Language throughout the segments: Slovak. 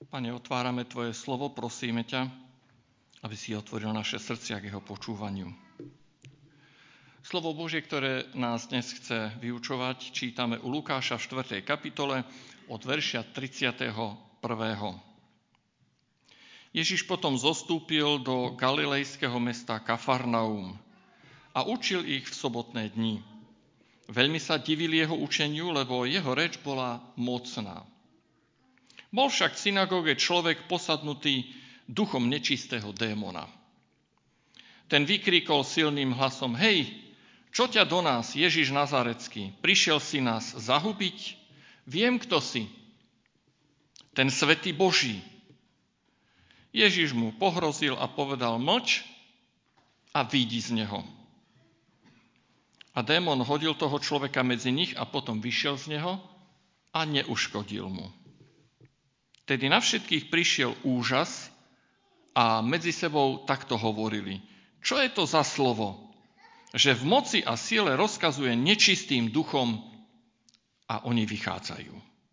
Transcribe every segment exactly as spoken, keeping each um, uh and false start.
Pane, otvárame Tvoje slovo, prosíme ťa, aby si otvoril naše srdcia k jeho počúvaniu. Slovo Božie, ktoré nás dnes chce vyučovať, čítame u Lukáša v štvrtej kapitole od verša tridsiateho prvého. Ježiš potom zostúpil do galilejského mesta Kafarnaum a učil ich v sobotné dni. Veľmi sa divili jeho učeniu, lebo jeho reč bola mocná. Bol však v synagóge človek posadnutý duchom nečistého démona. Ten vykríkol silným hlasom: Hej, čo ťa do nás, Ježiš Nazarecký? Prišiel si nás zahubiť? Viem, kto si. Ten svätý Boží. Ježiš mu pohrozil a povedal: Mlč a vyjdi z neho. A démon hodil toho človeka medzi nich a potom vyšiel z neho a neuškodil mu. Tedy na všetkých prišiel úžas a medzi sebou takto hovorili: Čo je to za slovo, že v moci a sile rozkazuje nečistým duchom a oni vychádzajú?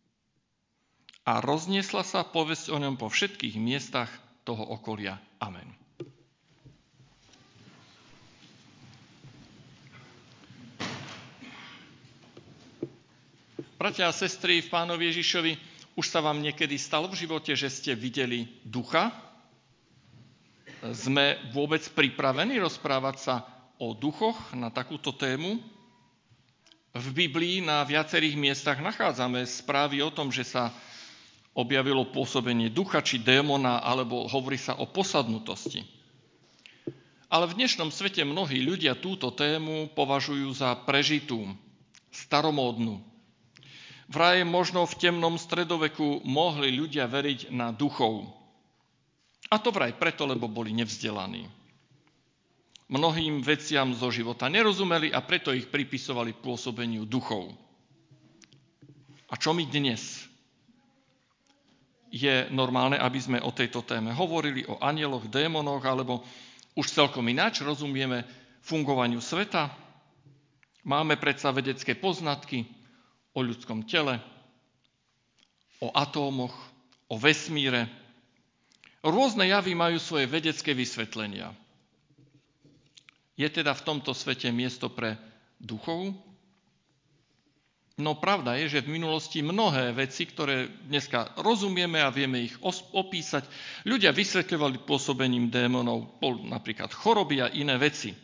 A rozniesla sa povesť o ňom po všetkých miestach toho okolia. Amen. Bratia a sestry v Pánovi Ježišovi, už sa vám niekedy stalo v živote, že ste videli ducha? Sme vôbec pripravení rozprávať sa o duchoch na takúto tému? V Biblii na viacerých miestach nachádzame správy o tom, že sa objavilo pôsobenie ducha či démona, alebo hovorí sa o posadnutosti. Ale v dnešnom svete mnohí ľudia túto tému považujú za prežitú, staromódnu. Vraj možno v temnom stredoveku mohli ľudia veriť na duchov. A to vraj preto, lebo boli nevzdelaní. Mnohým veciam zo života nerozumeli a preto ich pripisovali pôsobeniu duchov. A čo my dnes? Je normálne, aby sme o tejto téme hovorili, o anjeloch, démonoch, alebo už celkom ináč rozumieme fungovaniu sveta? Máme predsa vedecké poznatky o ľudskom tele, o atómoch, o vesmíre. Rôzne javy majú svoje vedecké vysvetlenia. Je teda v tomto svete miesto pre duchov? No pravda je, že v minulosti mnohé veci, ktoré dneska rozumieme a vieme ich opísať, ľudia vysvetľovali pôsobením démonov, napríklad choroby a iné veci.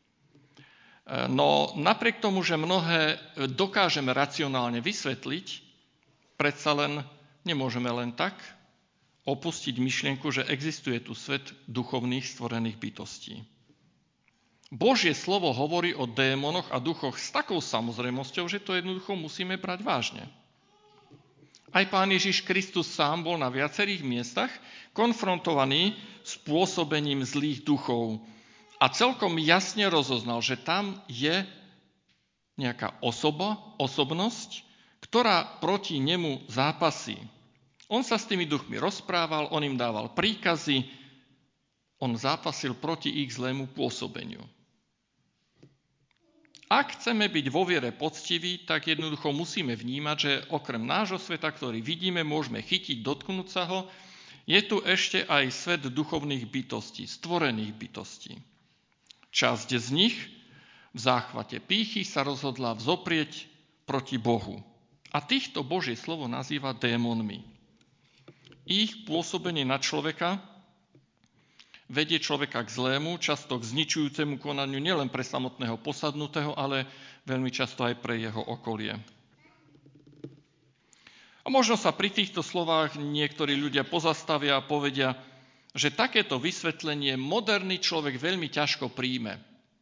No napriek tomu, že mnohé dokážeme racionálne vysvetliť, predsa len nemôžeme len tak opustiť myšlienku, že existuje tu svet duchovných stvorených bytostí. Božie slovo hovorí o démonoch a duchoch s takou samozrejmosťou, že to jednoducho musíme brať vážne. Aj Pán Ježiš Kristus sám bol na viacerých miestach konfrontovaný s pôsobením zlých duchov a celkom jasne rozoznal, že tam je nejaká osoba, osobnosť, ktorá proti nemu zápasí. On sa s tými duchmi rozprával, on im dával príkazy, on zápasil proti ich zlému pôsobeniu. Ak chceme byť vo viere poctiví, tak jednoducho musíme vnímať, že okrem nášho sveta, ktorý vidíme, môžeme chytiť, dotknúť sa ho, je tu ešte aj svet duchovných bytostí, stvorených bytostí. Časť z nich v záchvate pýchy sa rozhodla vzoprieť proti Bohu. A týchto Božie slovo nazýva démonmi. Ich pôsobenie na človeka vedie človeka k zlému, často k zničujúcemu konaniu nielen pre samotného posadnutého, ale veľmi často aj pre jeho okolie. A možno sa pri týchto slovách niektorí ľudia pozastavia a povedia, že takéto vysvetlenie moderný človek veľmi ťažko príjme.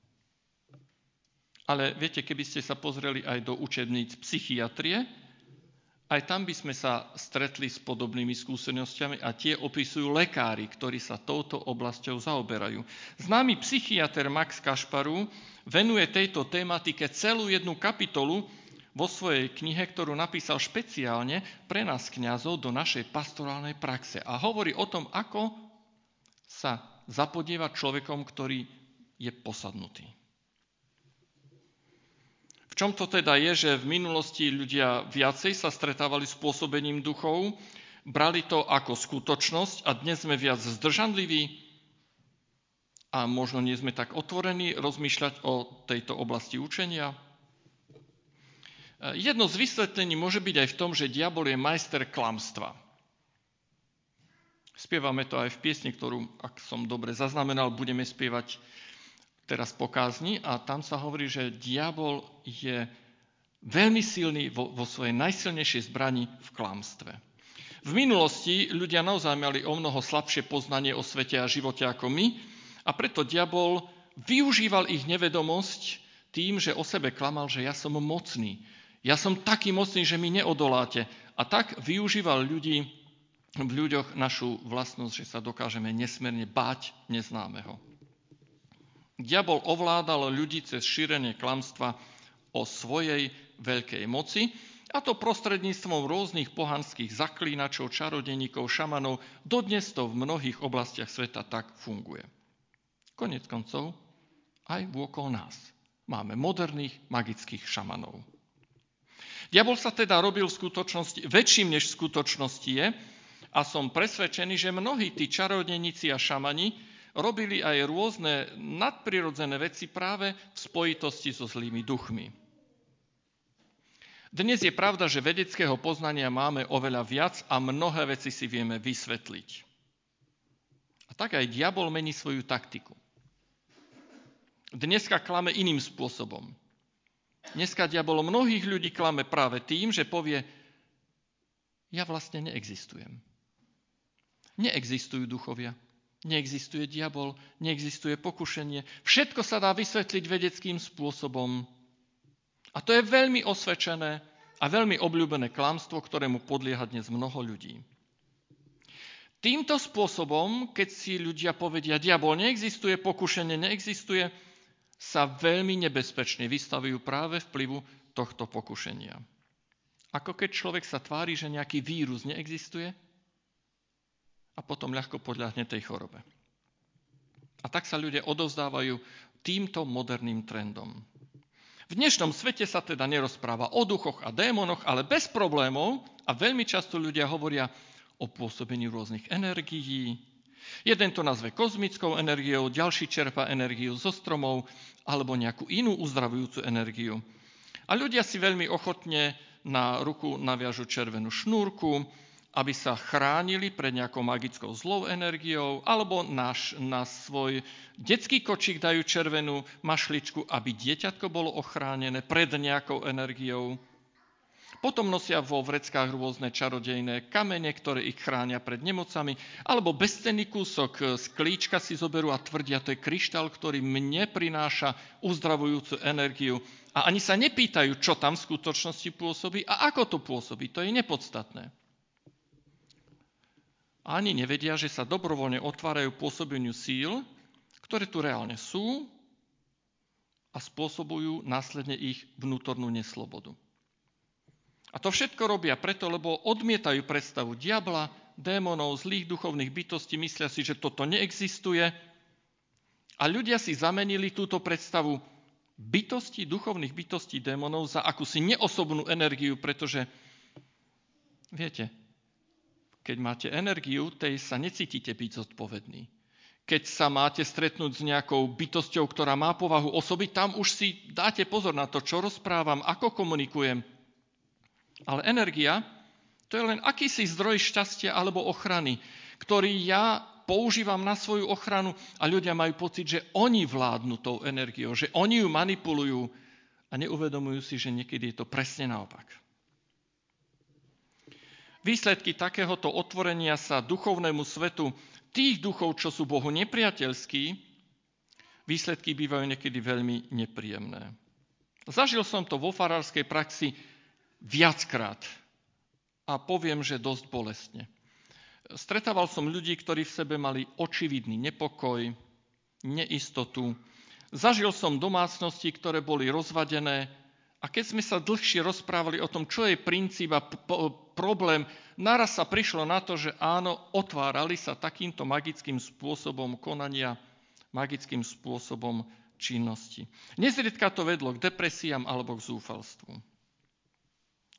Ale viete, keby ste sa pozreli aj do učebníc psychiatrie, aj tam by sme sa stretli s podobnými skúsenosťami a tie opisujú lekári, ktorí sa touto oblasťou zaoberajú. Známy psychiater Max Kašparu venuje tejto tematike celú jednu kapitolu vo svojej knihe, ktorú napísal špeciálne pre nás kňazov do našej pastorálnej praxe. A hovorí o tom, ako sa zapodievať človekom, ktorý je posadnutý. V čom to teda je, že v minulosti ľudia viacej sa stretávali s pôsobením duchov? brali to ako skutočnosť a dnes sme viac zdržanliví a možno nie sme tak otvorení rozmýšľať o tejto oblasti učenia. Jedno z vysvetlení môže byť aj v tom, že diabol je majster klamstva. Spievame to aj v piesni, ktorú, ak som dobre zaznamenal, budeme spievať teraz po kázni a tam sa hovorí, že diabol je veľmi silný vo, vo svojej najsilnejšej zbrani v klamstve. V minulosti ľudia naozaj mali o mnoho slabšie poznanie o svete a živote ako my a preto diabol využíval ich nevedomosť tým, že o sebe klamal, že ja som mocný. Ja som taký mocný, že mi neodoláte. A tak využíval ľudí v ľuďoch našu vlastnosť, že sa dokážeme nesmierne báť neznámeho. Diabol ovládal ľudí cez šírenie klamstva o svojej veľkej moci, a to prostredníctvom rôznych pohanských zaklínačov, čarodejníkov, šamanov. Dodnes to v mnohých oblastiach sveta tak funguje. Koniec koncov, aj vôkol nás máme moderných magických šamanov. Diabol sa teda robil v skutočnosti väčším, než v skutočnosti je, a som presvedčený, že mnohí tí čarodejníci a šamani robili aj rôzne nadprirodzené veci práve v spojitosti so zlými duchmi. Dnes je pravda, že vedeckého poznania máme oveľa viac a mnohé veci si vieme vysvetliť. A tak aj diabol mení svoju taktiku. Dneska klame iným spôsobom. Dneska diabol mnohých ľudí klame práve tým, že povie, ja vlastne neexistujem. Neexistujú duchovia, neexistuje diabol, neexistuje pokušenie. Všetko sa dá vysvetliť vedeckým spôsobom. A to je veľmi osvedčené a veľmi obľúbené klamstvo, ktorému podlieha dnes mnoho ľudí. Týmto spôsobom, keď si ľudia povedia, diabol neexistuje, pokušenie neexistuje, sa veľmi nebezpečne vystavujú práve vplyvu tohto pokušenia. Ako keď človek sa tvári, že nejaký vírus neexistuje a potom ľahko podľahne tej chorobe. A tak sa ľudia odovzdávajú týmto moderným trendom. V dnešnom svete sa teda nerozpráva o duchoch a démonoch, ale bez problémov a veľmi často ľudia hovoria o pôsobení rôznych energií. Jeden to nazve kozmickou energiou, ďalší čerpá energiu zo stromov alebo nejakú inú uzdravujúcu energiu. A ľudia si veľmi ochotne na ruku naviažu červenú šnúrku, aby sa chránili pred nejakou magickou zlou energiou, alebo na, na svoj detský kočík dajú červenú mašličku, aby dieťatko bolo ochránené pred nejakou energiou. Potom nosia vo vreckách rôzne čarodejné kamene, ktoré ich chránia pred nemocami, alebo bezcenný kúsok z klíčka si zoberú a tvrdia, to je kryštál, ktorý mne prináša uzdravujúcu energiu. A ani sa nepýtajú, čo tam v skutočnosti pôsobí a ako to pôsobí. To je nepodstatné. Ani nevedia, že sa dobrovoľne otvárajú pôsobeniu síl, ktoré tu reálne sú a spôsobujú následne ich vnútornú neslobodu. A to všetko robia preto, lebo odmietajú predstavu diabla, démonov, zlých duchovných bytostí, myslia si, že toto neexistuje. A ľudia si zamenili túto predstavu bytosti, duchovných bytostí démonov za akúsi neosobnú energiu, pretože, viete, keď máte energiu, tej sa necítite byť zodpovedný. Keď sa máte stretnúť s nejakou bytosťou, ktorá má povahu osoby, tam už si dáte pozor na to, čo rozprávam, ako komunikujem. Ale energia, to je len akýsi zdroj šťastia alebo ochrany, ktorý ja používam na svoju ochranu a ľudia majú pocit, že oni vládnu tou energiou, že oni ju manipulujú a neuvedomujú si, že niekedy je to presne naopak. Výsledky takéhoto otvorenia sa duchovnému svetu tých duchov, čo sú Bohu nepriateľskí, výsledky bývajú niekedy veľmi nepríjemné. Zažil som to vo farárskej praxi viackrát a poviem, že dosť bolestne. Stretával som ľudí, ktorí v sebe mali očividný nepokoj, neistotu. Zažil som domácnosti, ktoré boli rozvadené a keď sme sa dlhšie rozprávali o tom, čo je princíp a p- problém, naraz sa prišlo na to, že áno, otvárali sa takýmto magickým spôsobom konania, magickým spôsobom činnosti. Nezriedka to vedlo k depresiám alebo k zúfalstvu.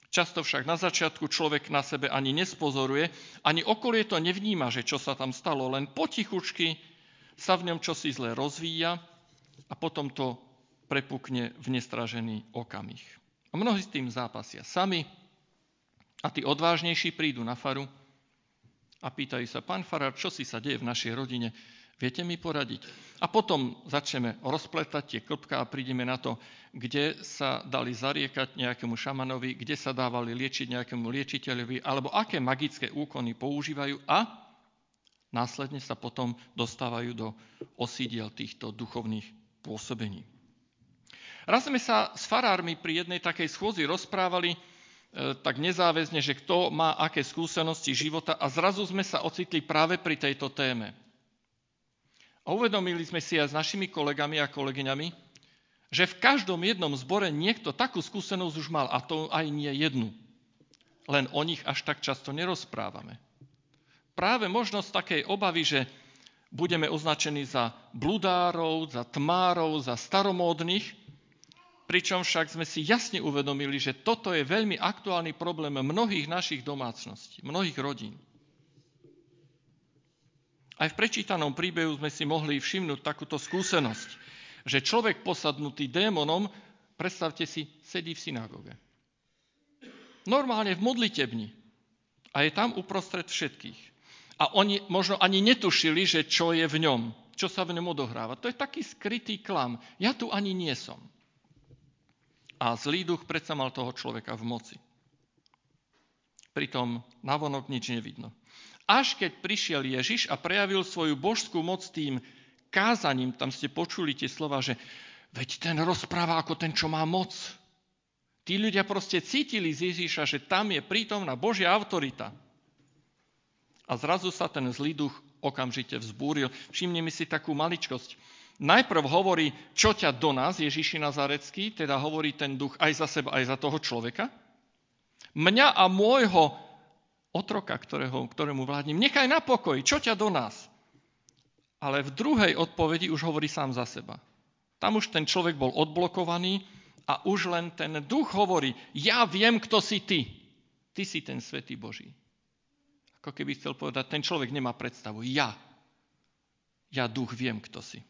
Často však na začiatku človek na sebe ani nespozoruje, ani okolie to nevníma, že čo sa tam stalo, len potichučky sa v ňom čosi zle rozvíja a potom to prepukne v nestražený okamih. A mnohí s tým zápasia sami a tí odvážnejší prídu na faru a pýtajú sa, pán farár, čo si sa deje v našej rodine? Viete mi poradiť? A potom začneme rozpletať tie klbká a prídeme na to, kde sa dali zariekať nejakému šamanovi, kde sa dávali liečiť nejakému liečiteľovi, alebo aké magické úkony používajú a následne sa potom dostávajú do osídiel týchto duchovných pôsobení. Raz sme sa s farármi pri jednej takej schôdzi rozprávali e, tak nezáväzne, že kto má aké skúsenosti života a zrazu sme sa ocitli práve pri tejto téme. A uvedomili sme si aj s našimi kolegami a kolegyňami, že v každom jednom zbore niekto takú skúsenosť už mal, a to aj nie jednu. Len o nich až tak často nerozprávame. Práve možnosť takej obavy, že budeme označení za bludárov, za tmárov, za staromódnych, pričom však sme si jasne uvedomili, že toto je veľmi aktuálny problém mnohých našich domácností, mnohých rodín. Aj v prečítanom príbehu sme si mohli všimnúť takúto skúsenosť, že človek posadnutý démonom, predstavte si, sedí v synagóge. Normálne v modlitebni. A je tam uprostred všetkých. A oni možno ani netušili, že čo je v ňom, čo sa v ňom odohráva. To je taký skrytý klam. Ja tu ani nie som. A zlý duch predsa mal toho človeka v moci. Pritom navonok nič nevidno. Až keď prišiel Ježiš a prejavil svoju božskú moc tým kázaním, tam ste počuli tie slova, že veď ten rozpráva ako ten, čo má moc. Tí ľudia proste cítili z Ježiša, že tam je prítomná Božia autorita. A zrazu sa ten zlý duch okamžite vzbúril. Všimnime si takú maličkosť. Najprv hovorí, čo ťa do nás, Ježiši Nazarecký, teda hovorí ten duch aj za seba, aj za toho človeka. Mňa a môjho otroka, ktorého, ktorému vládnem, nechaj na pokoji, čo ťa do nás? Ale v druhej odpovedi už hovorí sám za seba. Tam už ten človek bol odblokovaný a už len ten duch hovorí, ja viem, kto si ty. Ty si ten svätý Boží. Ako keby chcel povedať, ten človek nemá predstavu. Ja. Ja duch viem, kto si.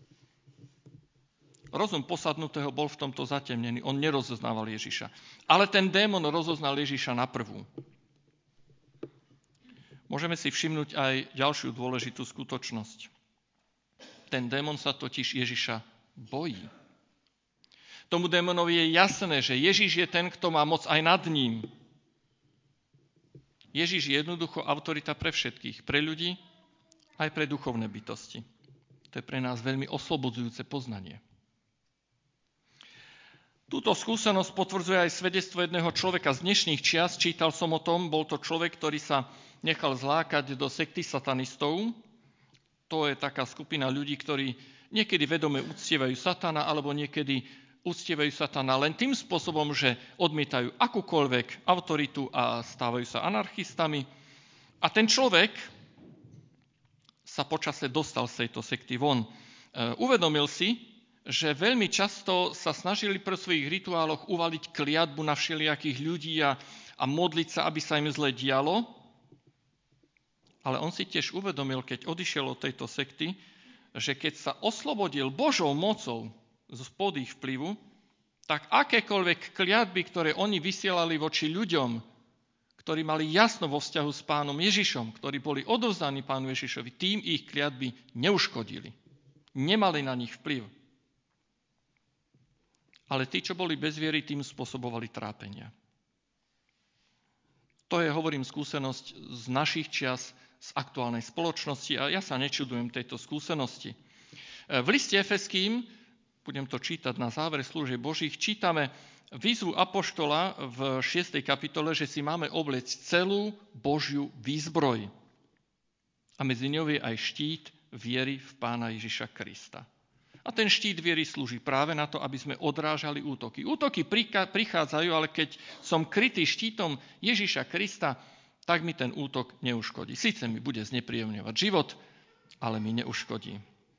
Rozum posadnutého bol v tomto zatemnený. On nerozoznával Ježiša. Ale ten démon rozoznal Ježiša na prvú. Môžeme si všimnúť aj ďalšiu dôležitú skutočnosť. Ten démon sa totiž Ježiša bojí. Tomu démonovi je jasné, že Ježiš je ten, kto má moc aj nad ním. Ježiš je jednoducho autorita pre všetkých, pre ľudí, aj pre duchovné bytosti. To je pre nás veľmi oslobodzujúce poznanie. Túto skúsenosť potvrdzuje aj svedectvo jedného človeka z dnešných čias. Čítal som o tom, bol to človek, ktorý sa nechal zlákať do sekty satanistov. To je taká skupina ľudí, ktorí niekedy vedome uctievajú satana, alebo niekedy uctievajú satana len tým spôsobom, že odmietajú akúkoľvek autoritu a stávajú sa anarchistami. A ten človek sa počase dostal z tejto sekty von. Uvedomil si, že veľmi často sa snažili pre svojich rituáloch uvaliť kliatbu na všelijakých ľudí a, a modliť sa, aby sa im zle dialo. Ale on si tiež uvedomil, keď odišiel od tejto sekty, že keď sa oslobodil Božou mocou spod ich vplyvu, tak akékoľvek kliatby, ktoré oni vysielali voči ľuďom, ktorí mali jasno vo vzťahu s pánom Ježišom, ktorí boli odovzdaní pánu Ježišovi, tým ich kliatby neuškodili. Nemali na nich vplyv. Ale tí, čo boli bez viery, tým spôsobovali trápenia. To je, hovorím, skúsenosť z našich čias, z aktuálnej spoločnosti a ja sa nečudujem tejto skúsenosti. V liste Efeským, budem to čítať na záver služieb Božích, čítame výzvu apoštola v šiestej kapitole, že si máme obliecť celú Božiu výzbroj. A medzi ňou je aj štít viery v Pána Ježiša Krista. A ten štít viery slúži práve na to, aby sme odrážali útoky. Útoky prichádzajú, ale keď som krytý štítom Ježiša Krista, tak mi ten útok neuškodí. Sice mi bude znepríjemňovať život, ale mi neuškodí.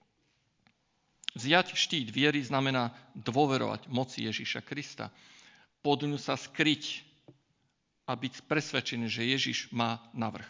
Vziať štít viery znamená dôverovať moci Ježiša Krista. Pod ňu sa skryť a byť presvedčený, že Ježiš má navrch.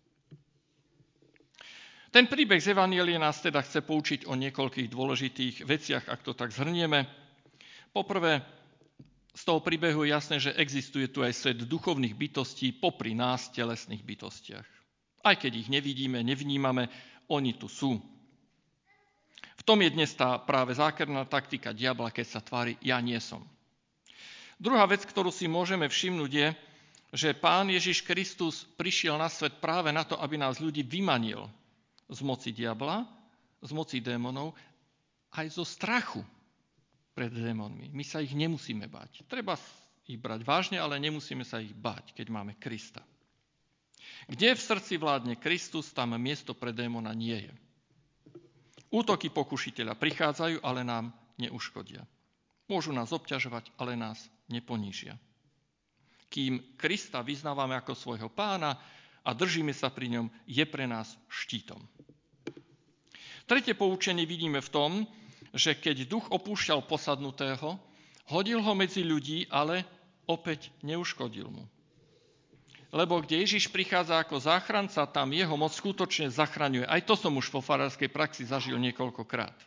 Ten príbeh z Evanjelia nás teda chce poučiť o niekoľkých dôležitých veciach, ak to tak zhrnieme. Poprvé, z toho príbehu je jasné, že existuje tu aj svet duchovných bytostí popri nás, telesných bytostiach. Aj keď ich nevidíme, nevnímame, oni tu sú. V tom je dnes tá práve zákerná taktika diabla, keď sa tvári, ja nie som. Druhá vec, ktorú si môžeme všimnúť, je, že Pán Ježiš Kristus prišiel na svet práve na to, aby nás ľudí vymanil z moci diabla, z moci démonov, aj zo strachu pred démonmi. My sa ich nemusíme báť. Treba ich brať vážne, ale nemusíme sa ich báť, keď máme Krista. Kde v srdci vládne Kristus, tam miesto pre démona nie je. Útoky pokušiteľa prichádzajú, ale nám neuškodia. Môžu nás obťažovať, ale nás neponížia. Kým Krista vyznávame ako svojho pána a držíme sa pri ňom, je pre nás štítom. Tretie poučenie vidíme v tom, že keď duch opúšťal posadnutého, hodil ho medzi ľudí, ale opäť neuškodil mu. Lebo kde Ježiš prichádza ako záchranca, tam jeho moc skutočne zachraňuje. Aj to som už vo farárskej praxi zažil niekoľkokrát.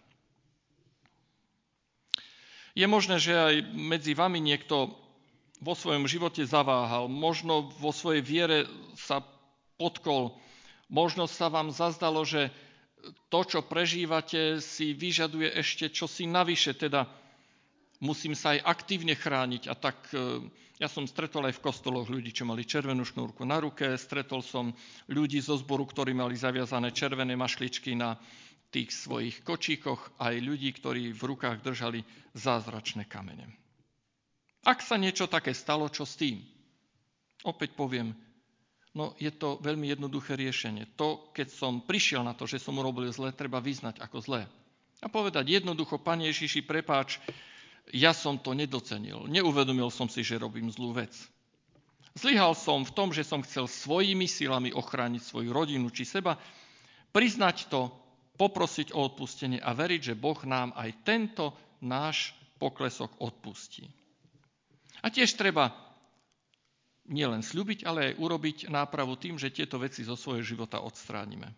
Je možné, že aj medzi vami niekto vo svojom živote zaváhal, možno vo svojej viere sa potkol, možno sa vám zazdalo, že to, čo prežívate, si vyžaduje ešte čosi navyše, teda musím sa aj aktívne chrániť. A tak ja som stretol aj v kostoloch ľudí, čo mali červenú šnúrku na ruke, stretol som ľudí zo zboru, ktorí mali zaviazané červené mašličky na tých svojich kočíkoch, aj ľudí, ktorí v rukách držali zázračné kamene. Ak sa niečo také stalo, čo s tým? Opäť poviem, no je to veľmi jednoduché riešenie. To, keď som prišiel na to, že som urobil zle, treba vyznať ako zlé. A povedať jednoducho, Pane Ježiši, prepáč, ja som to nedocenil. Neuvedomil som si, že robím zlú vec. Zlyhal som v tom, že som chcel svojimi silami ochrániť svoju rodinu či seba, priznať to, poprosiť o odpustenie a veriť, že Boh nám aj tento náš poklesok odpustí. A tiež treba nielen sľubiť, ale aj urobiť nápravu tým, že tieto veci zo svojho života odstránime.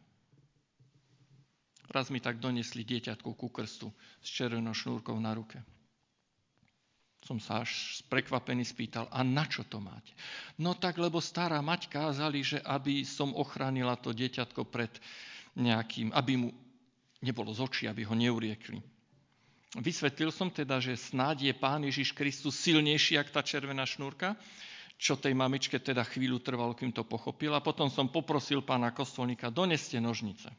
Raz mi tak donesli dieťatko ku krstu s červenou šnúrkou na ruke. Som sa až prekvapený spýtal, a na čo to máte? No tak, lebo stará mať kázali, že aby som ochránila to dieťatko pred nejakým, aby mu nebolo z očí, aby ho neuriekli. Vysvetlil som teda, že snáď je Pán Ježiš Kristus silnejší, ako tá červená šnúrka, čo tej mamičke teda chvíľu trvalo, kým to pochopila. Potom som poprosil pána kostolníka, doneste nožnice.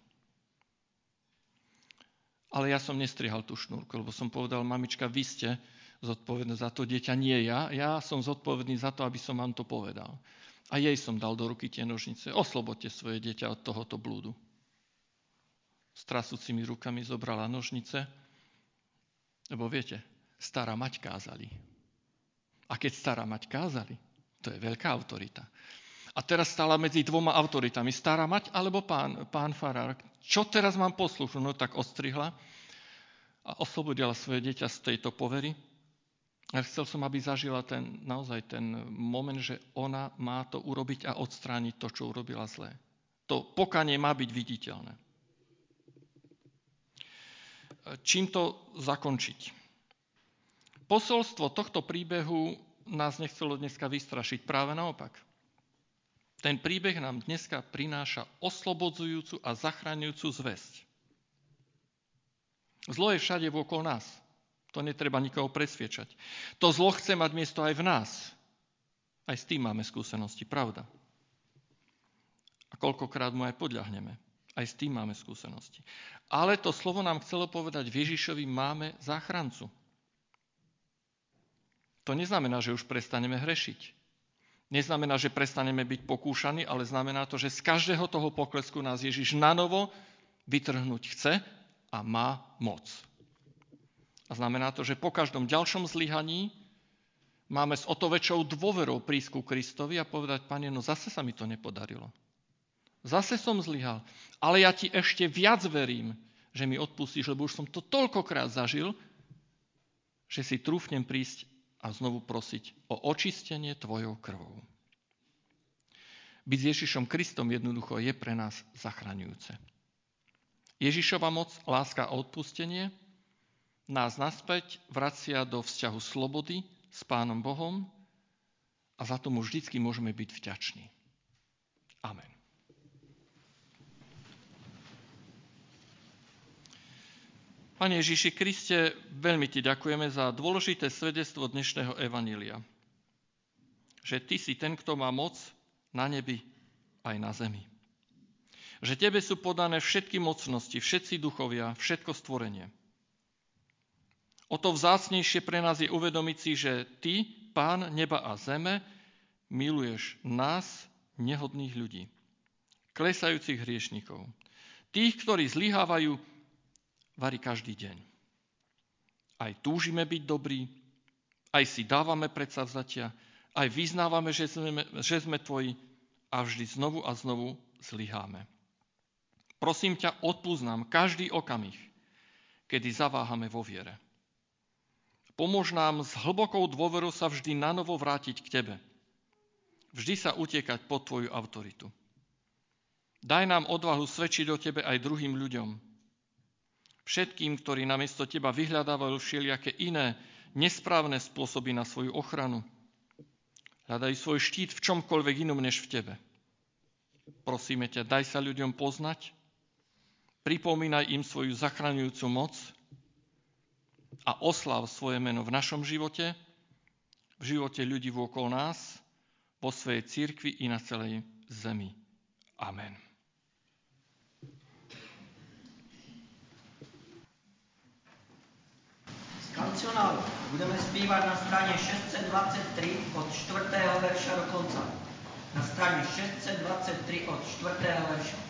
Ale ja som nestrihal tú šnúrku, lebo som povedal, mamička, vy ste zodpovední za to dieťa, nie ja. Ja som zodpovedný za to, aby som vám to povedal. A jej som dal do ruky tie nožnice. Oslobodte svoje dieťa od tohoto blúdu. S trasúcimi rukami zobrala nožnice, lebo viete, stará mať kázali. A keď stará mať kázali, to je veľká autorita. A teraz stála medzi dvoma autoritami, stará mať alebo pán, pán farár. Čo teraz mám poslúchnuť? No tak ostrihla a oslobodila svoje dieťa z tejto povery. A chcel som, aby zažila ten, naozaj ten moment, že ona má to urobiť a odstrániť to, čo urobila zlé. To pokanie má byť viditeľné. Čím to zakončiť? Posolstvo tohto príbehu nás nechcelo dneska vystrašiť, práve naopak. Ten príbeh nám dneska prináša oslobodzujúcu a zachraňujúcu zvesť. Zlo je všade okolo nás. To netreba nikoho presviečať. To zlo chce mať miesto aj v nás. Aj s tým máme skúsenosti, pravda. A koľkokrát mu aj podľahneme. Aj s tým máme skúsenosti. Ale to slovo nám chcelo povedať, v Ježišovi máme záchrancu. To neznamená, že už prestaneme hrešiť. Neznamená, že prestaneme byť pokúšaní, ale znamená to, že z každého toho poklesku nás Ježiš nanovo vytrhnúť chce a má moc. A znamená to, že po každom ďalšom zlyhaní máme s o to väčšou dôverou prísť ku Kristovi a povedať, Pane, no zase sa mi to nepodarilo. Zase som zlyhal, ale ja ti ešte viac verím, že mi odpustíš, lebo už som to toľkokrát zažil, že si trúfnem prísť a znovu prosiť o očistenie tvojou krvou. Byť s Ježišom Kristom jednoducho je pre nás zachraňujúce. Ježišova moc, láska a odpustenie nás naspäť vracia do vzťahu slobody s Pánom Bohom a za tomu vždycky môžeme byť vďační. Amen. Pane Ježiši Kriste, veľmi Ti ďakujeme za dôležité svedectvo dnešného evanjelia. Že Ty si ten, kto má moc na nebi aj na zemi. Že Tebe sú podané všetky mocnosti, všetci duchovia, všetko stvorenie. O to vzácnejšie pre nás je uvedomiť si, že Ty, Pán neba a zeme, miluješ nás, nehodných ľudí, klesajúcich hriešnikov, tých, ktorí zlyhávajú vari každý deň. Aj túžime byť dobrí, aj si dávame predsavzatia, aj vyznávame, že sme, že sme Tvoji a vždy znovu a znovu zlyháme. Prosím ťa, odpusť nám každý okamih, kedy zaváhame vo viere. Pomôž nám s hlbokou dôverou sa vždy nanovo vrátiť k Tebe. Vždy sa utiekať pod Tvoju autoritu. Daj nám odvahu svedčiť o Tebe aj druhým ľuďom. Všetkým, ktorí namiesto Teba vyhľadávajú všelijaké iné, nesprávne spôsoby na svoju ochranu. Hľadajú svoj štít v čomkoľvek inom než v Tebe. Prosíme ťa, daj sa ľuďom poznať, pripomínaj im svoju zachraňujúcu moc a osláv svoje meno v našom živote, v živote ľudí vôkol nás, vo svojej cirkvi i na celej zemi. Amen. Z kancionálu budeme zpívat na straně šest set dvacet tři od čtvrtého verša do konca. Na straně šest set dvacet tři od čtvrtého verša.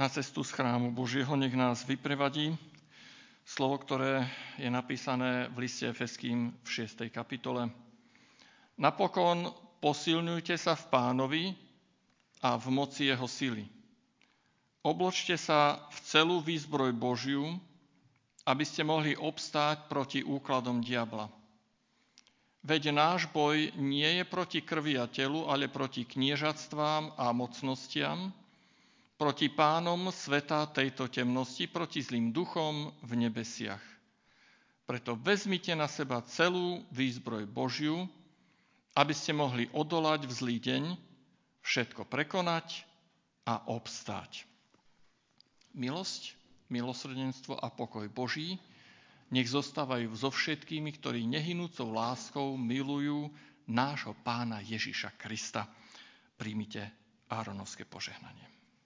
na cestu z chrámu Božieho, nech nás vyprevadí slovo, ktoré je napísané v liste Efeským v šiestej kapitole. Napokon posilňujte sa v Pánovi a v moci jeho sily. Obločte sa v celú výzbroj Božiu, aby ste mohli obstáť proti úkladom diabla. Veď náš boj nie je proti krvi a telu, ale proti kniežatstvám a mocnostiam, proti pánom sveta tejto temnosti, proti zlým duchom v nebesiach. Preto vezmite na seba celú výzbroj Božiu, aby ste mohli odolať v zlý deň, všetko prekonať a obstáť. Milosť, milosrdenstvo a pokoj Boží nech zostávajú so všetkými, ktorí nehynúcou láskou milujú nášho Pána Ježiša Krista. Príjmite Áronovské požehnanie.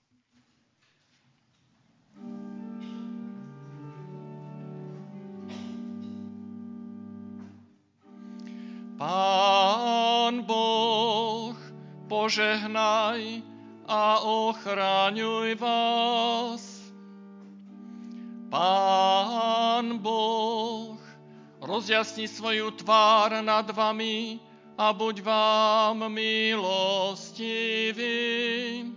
Pán Boh, požehnaj a ochraňuj vás. Pán Boh, rozjasni svoju tvár nad vami a buď vám milostivý.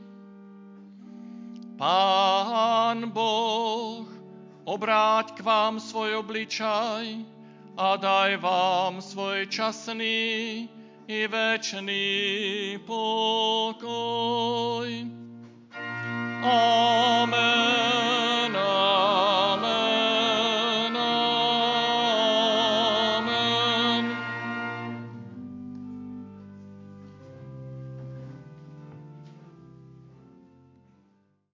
Pán Boh, obráť k vám svoj obličaj a daj vám svoj časný i večný pokoj. Amen.